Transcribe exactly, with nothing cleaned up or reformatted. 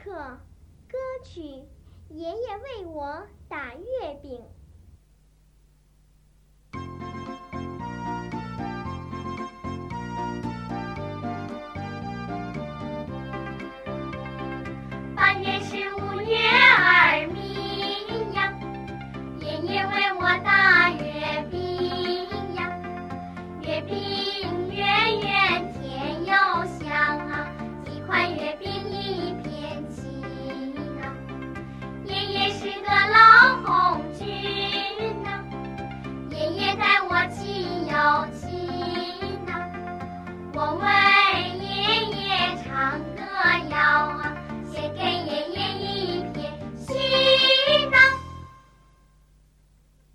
课，歌曲，爷爷为我打月饼。 八月十五月儿明呀，爷爷为我打月饼呀，月饼月